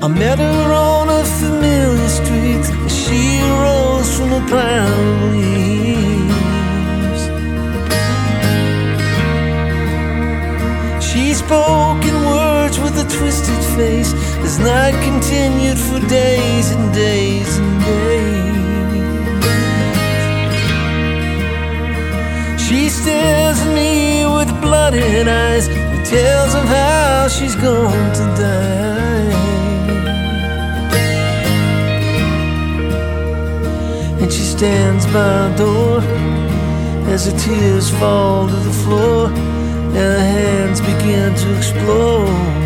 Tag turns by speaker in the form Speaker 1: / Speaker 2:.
Speaker 1: I met her on a familiar street as she rose from a pile of leaves. She spoke in words with a twisted face as night continued for days and days and days. She stares at me with blooded eyes and tells of how she's going to die. And she stands by a door as her tears fall to the floor and her hands begin to explode.